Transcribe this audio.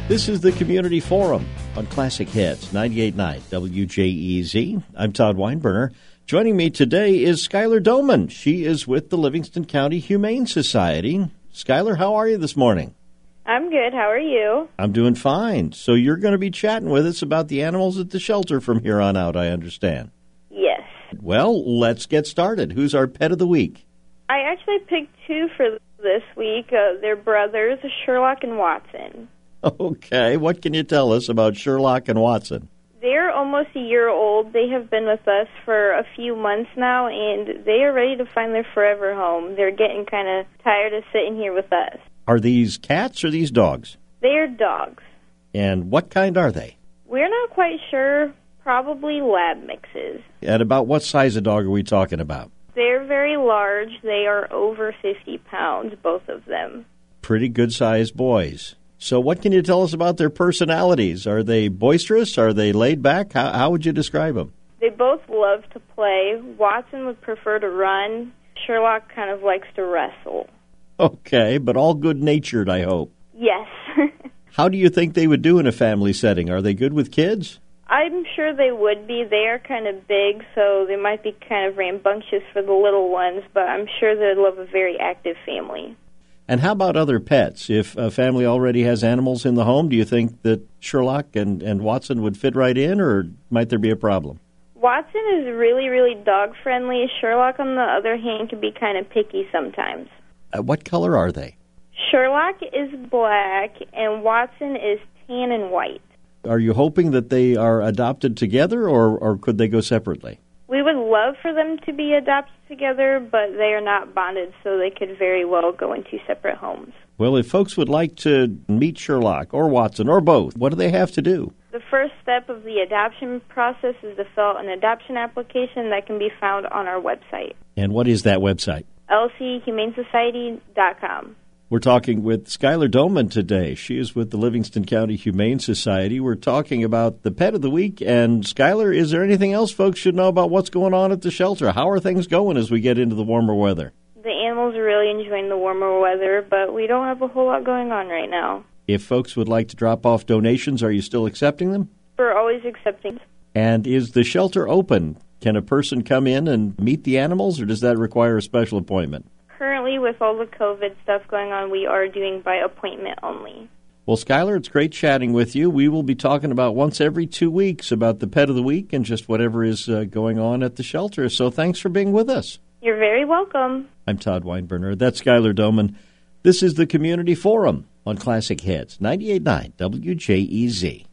This is the Community Forum on Classic Hits 98.9 WJEZ. I'm Todd Weinberner. Joining me today is Skylar Doman. She is with the Livingston County Humane Society. Skylar, how are you this morning? I'm good. How are you? I'm doing fine. So you're going to be chatting with us about the animals at the shelter from here on out, I understand. Yes. Well, let's get started. Who's our pet of the week? I actually picked two for this week. They're brothers, Sherlock and Watson. Okay. What can you tell us about Sherlock and Watson? They're almost a year old. They have been with us for a few months now, and they are ready to find their forever home. They're getting kind of tired of sitting here with us. Are these cats or these dogs? They are dogs. And what kind are they? We're not quite sure. Probably lab mixes. And about what size of dog are we talking about? They're very large. They are over 50 pounds, both of them. Pretty good-sized boys. So what can you tell us about their personalities? Are they boisterous? Are they laid back? How would you describe them? They both love to play. Watson would prefer to run. Sherlock kind of likes to wrestle. Okay, but all good-natured, I hope. Yes. How do you think they would do in a family setting? Are they good with kids? I'm sure they would be. They are kind of big, so they might be kind of rambunctious for the little ones, but I'm sure they'd love a very active family. And how about other pets? If a family already has animals in the home, do you think that Sherlock and Watson would fit right in, or might there be a problem? Watson is really, really dog-friendly. Sherlock, on the other hand, can be kind of picky sometimes. What color are they? Sherlock is black, and Watson is tan and white. Are you hoping that they are adopted together, or could they go separately? We would love for them to be adopted together, but they are not bonded, so they could very well go into separate homes. Well, if folks would like to meet Sherlock or Watson or both, what do they have to do? The first step of the adoption process is to fill out an adoption application that can be found on our website. And what is that website? lchumanesociety.com. We're talking with Skylar Doman today. She is with the Livingston County Humane Society. We're talking about the pet of the week. And, Skylar, is there anything else folks should know about what's going on at the shelter? How are things going as we get into the warmer weather? The animals are really enjoying the warmer weather, but we don't have a whole lot going on right now. If folks would like to drop off donations, are you still accepting them? We're always accepting. And is the shelter open? Can a person come in and meet the animals, or does that require a special appointment? Currently, with all the COVID stuff going on, we are doing by appointment only. Well, Skylar, it's great chatting with you. We will be talking about once every 2 weeks about the pet of the week and just whatever is going on at the shelter. So thanks for being with us. You're very welcome. I'm Todd Weinberner. That's Skylar Doman. This is the Community Forum on Classic Hits 98.9 WJEZ.